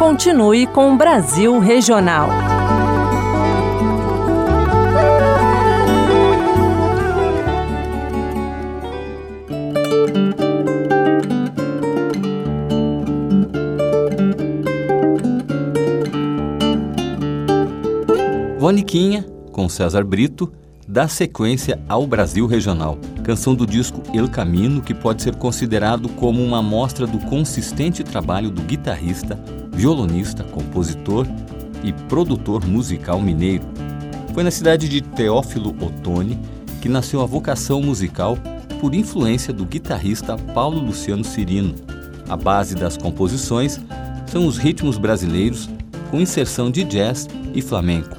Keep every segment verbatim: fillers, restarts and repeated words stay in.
Continue com o Brasil Regional. Voniquinha, com César Brito, dá sequência ao Brasil Regional, canção do disco El Camino, que pode ser considerado como uma amostra do consistente trabalho do guitarrista, violonista, compositor e produtor musical mineiro. Foi na cidade de Teófilo Otoni que nasceu a vocação musical por influência do guitarrista Paulo Luciano Cirino. A base das composições são os ritmos brasileiros com inserção de jazz e flamenco.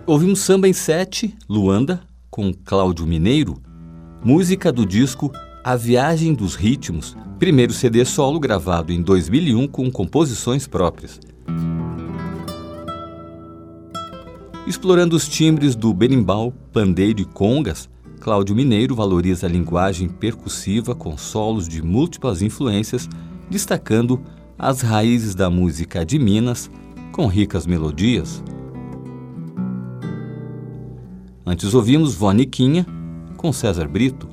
Ouvimos Samba em Sete, Luanda, com Cláudio Mineiro, música do disco A Viagem dos Ritmos, primeiro C D solo gravado em dois mil e um com composições próprias. Explorando os timbres do berimbau, pandeiro e congas, Cláudio Mineiro valoriza a linguagem percussiva com solos de múltiplas influências, destacando as raízes da música de Minas, com ricas melodias. Antes ouvimos Vó Niquinha, com César Brito.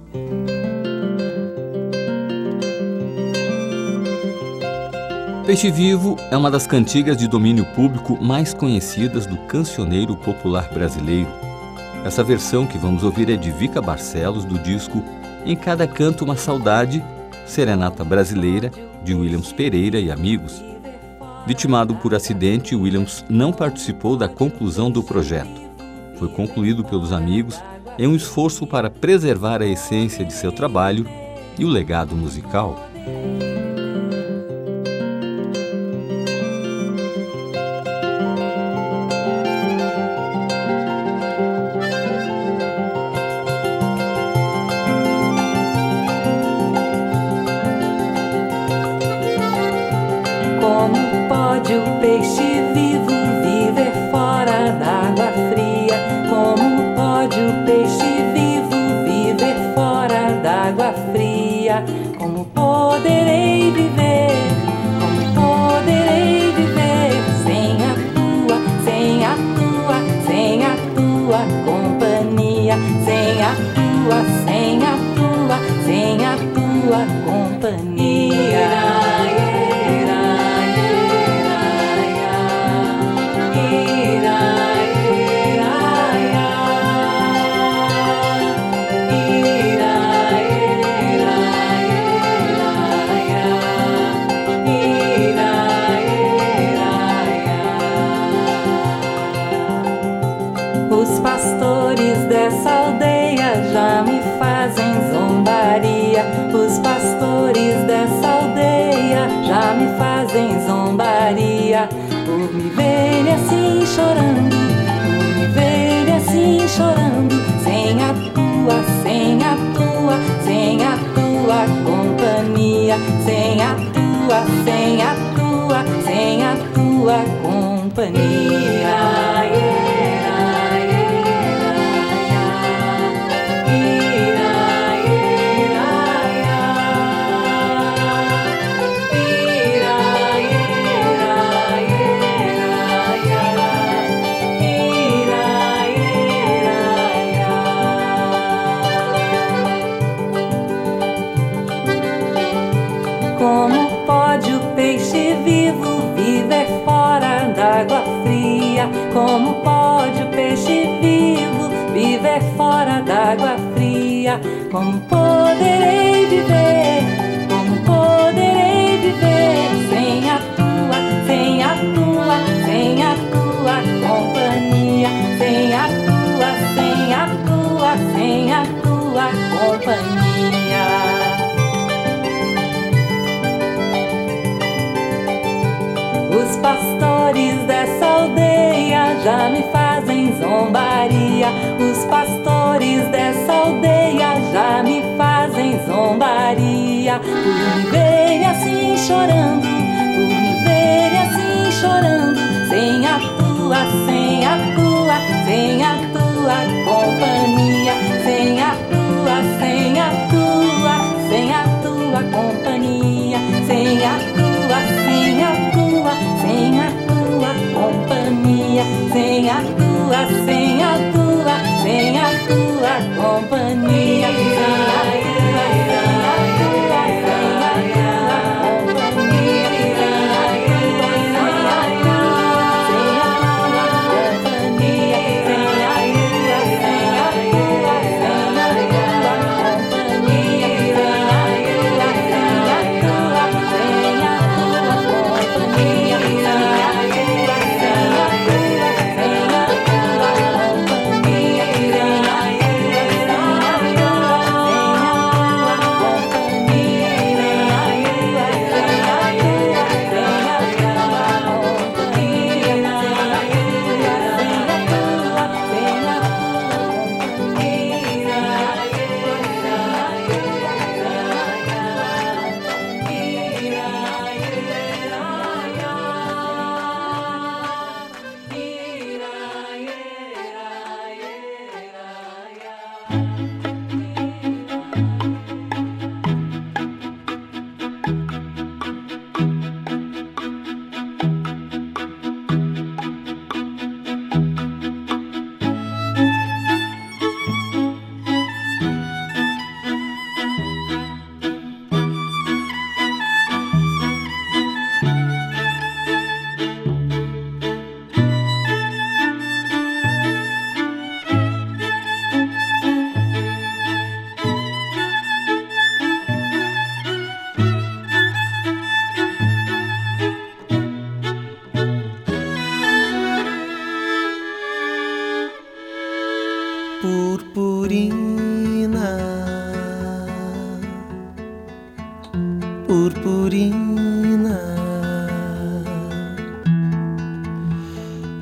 Peixe Vivo é uma das cantigas de domínio público mais conhecidas do cancioneiro popular brasileiro. Essa versão que vamos ouvir é de Vica Barcelos, do disco Em Cada Canto Uma Saudade, Serenata Brasileira, de Williams Pereira e Amigos. Vitimado por acidente, Williams não participou da conclusão do projeto. Foi concluído pelos Amigos em um esforço para preservar a essência de seu trabalho e o legado musical. Como pode o peixe vivo viver fora d'água fria? Como pode o peixe vivo viver fora d'água fria? Como poderei viver? Como poderei viver sem a tua, sem a tua, sem a tua companhia? Sem a tua, sem a tua, sem a tua companhia. Os pastores dessa aldeia já me fazem zombaria. Os pastores dessa aldeia já me fazem zombaria. Por me verem assim chorando, por me verem assim chorando, sem a tua, sem a tua, sem a tua companhia. Sem a tua, sem a tua, sem a tua companhia. Como pode o peixe vivo viver fora d'água fria? Como pode o peixe vivo viver fora d'água fria? Como poderei viver? Como poderei viver sem a tua, sem a tua, sem a tua companhia? Sem a tua, sem a tua, sem a tua companhia. Os pastores dessa aldeia já me fazem zombaria. Os pastores dessa aldeia já me fazem zombaria. Por me verem assim chorando, por me verem assim chorando, sem a tua, sem a tua, sem a tua companhia. Sem a tua, sem a tua, sem a tua companhia. Sem a tua, sem a tua, sem a tua companhia. Sem a tua, sem a tua, sem a tua companhia. Sem a tua, sem a tua, sem a tua companhia. Sem a tua, sem a tua, sem a tua companhia. Sem a tua, sem a tua, sem a tua companhia. Sem a tua, sem a tua, sem a tua companhia. Sem a tua, sem a tua, sem a tua companhia.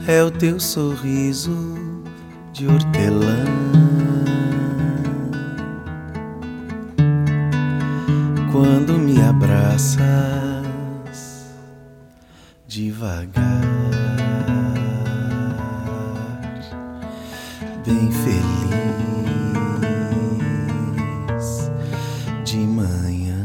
é o teu sorriso de hortelã. Quando me abraças devagar, bem feliz de manhã.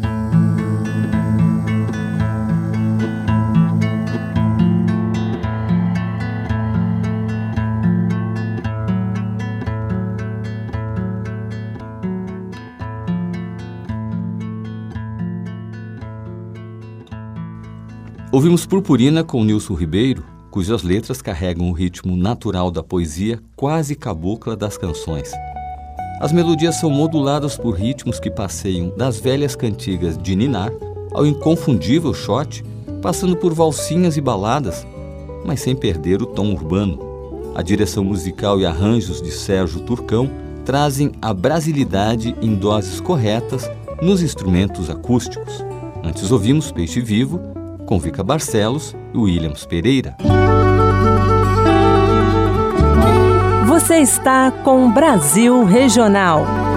Ouvimos Purpurina com Nilson Ribeiro, cujas letras carregam o ritmo natural da poesia quase cabocla das canções. As melodias são moduladas por ritmos que passeiam das velhas cantigas de ninar ao inconfundível shot, passando por valsinhas e baladas, mas sem perder o tom urbano. A direção musical e arranjos de Sérgio Turcão trazem a brasilidade em doses corretas nos instrumentos acústicos. Antes ouvimos Peixe Vivo, com Vica Barcelos e Williams Pereira. Você está com Brasil Regional.